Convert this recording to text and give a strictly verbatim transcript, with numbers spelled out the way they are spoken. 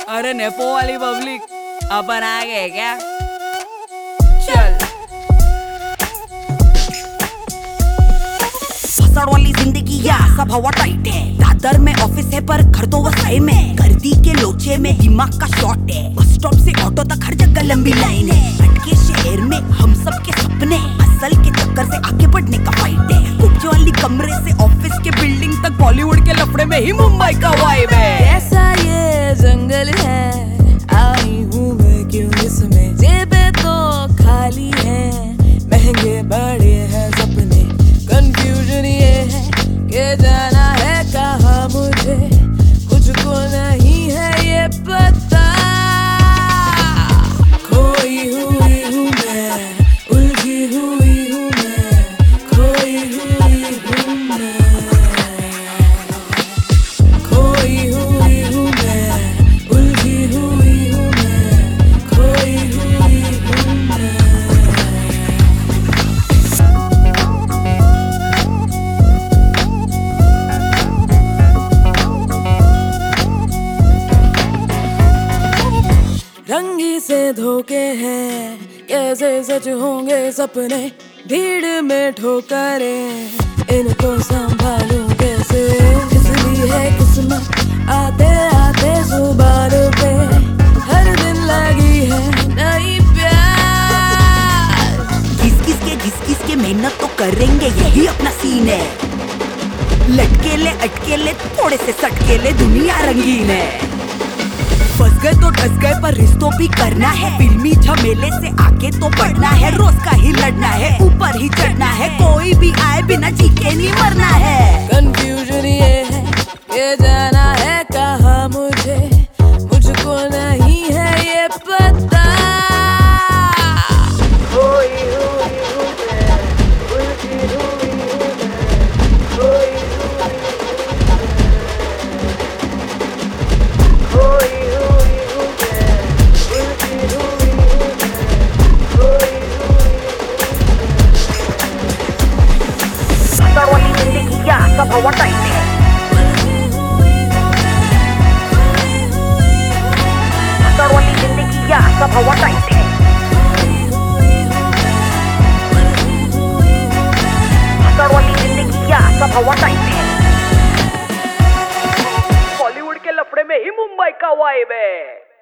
अरे नेपो वाली पब्लिक अपन आ गए क्या? चल फसड़ वाली जिंदगी या सब हवा टाइट है। दादर में ऑफिस है पर घर तो वसई में। गर्दी के लोचे में दिमाग का शॉट है। बस स्टॉप से ऑटो तक हर जगह लंबी लाइन है। अटके शहर में हम सब के सपने, असल के चक्कर से आगे बढ़ने का फाइट है। कुछ वाली कमरे से ऑफिस के बिल्डिंग तक बॉलीवुड के लफड़े में ही मुंबई का वाइब है। कैसा ये जंगल है, आई हूँ मैं क्यों इसमें। जेबें तो खाली है, महंगे बड़े हैं सपने। कंफ्यूजन ये है कि जाना है कहाँ मुझे, मुझको नहीं है ये पता। खोई हुई हूँ मैं, उलझी हुई हूँ मैं, खोई हुई हूँ मैं, खोई हुई हूँ मैं, उलझी हुई हूँ मैं, खोई हुई हूँ मैं। रंगी से धोखे हैं, कैसे सच होंगे सपने। भीड़ में ठोकरें, इनको संभालूं कैसे। इसलिए है किस्मत आते आते जुबान पे, हर दिन लगी है नई प्यार। घिस घिस के घिस घिस के मेहनत तो करेंगे, यही अपना सीन है। लटके ले अटके ले थोड़े से सटके ले, दुनिया रंगीन है। फंस गए तो डस गए पर रिश्तों भी करना है। फिल्मी झमेले से आगे तो बढ़ना है। रोज का ही लड़ना है, ऊपर ही चढ़ना है। कोई भी आए बिना जी के नहीं मरना है। कंफ्यूजन ये है कि जाना है कहाँ मुझे, मुझको नहीं है ये पता। खोई हुई हूँ मैं, उलझी हुई हूँ मैं, खोई हुई हूँ मैं, उलझी हुई हूँ मैं, खोई फसड़ वाली जिंदगी या सब हवा टाइट है। फसड़ वाली जिंदगी या सब हवा टाइट है। फसड़ वाली जिंदगी या सब हवा टाइट है। बॉलीवुड के लफड़े में ही मुंबई का वाइब है।